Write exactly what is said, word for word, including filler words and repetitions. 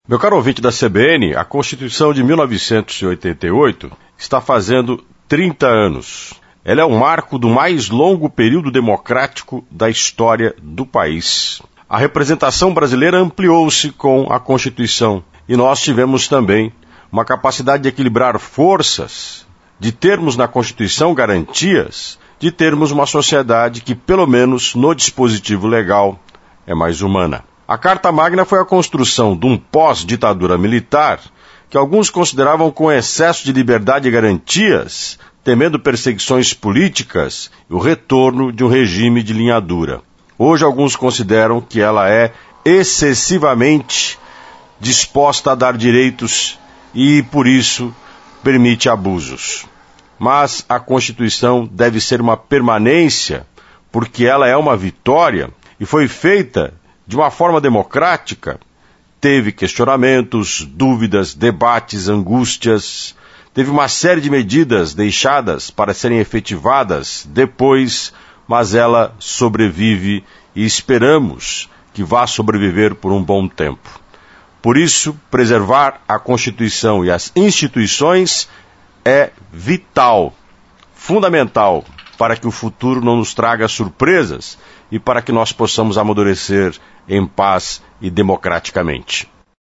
Meu caro ouvinte da C B N, a Constituição de mil novecentos e oitenta e oito está fazendo trinta anos. Ela é um marco do mais longo período democrático da história do país. A representação brasileira ampliou-se com a Constituição e nós tivemos também uma capacidade de equilibrar forças, de termos na Constituição garantias, de termos uma sociedade que, pelo menos no dispositivo legal, é mais humana. A Carta Magna foi a construção de um pós-ditadura militar que alguns consideravam com excesso de liberdade e garantias, temendo perseguições políticas e o retorno de um regime de linha dura. Hoje alguns consideram que ela é excessivamente disposta a dar direitos e, por isso, permite abusos. Mas a Constituição deve ser uma permanência, porque ela é uma vitória e foi feita de uma forma democrática. Teve questionamentos, dúvidas, debates, angústias. Teve uma série de medidas deixadas para serem efetivadas depois, mas ela sobrevive e esperamos que vá sobreviver por um bom tempo. Por isso, preservar a Constituição e as instituições é vital, fundamental, para que o futuro não nos traga surpresas e para que nós possamos amadurecer em paz e democraticamente.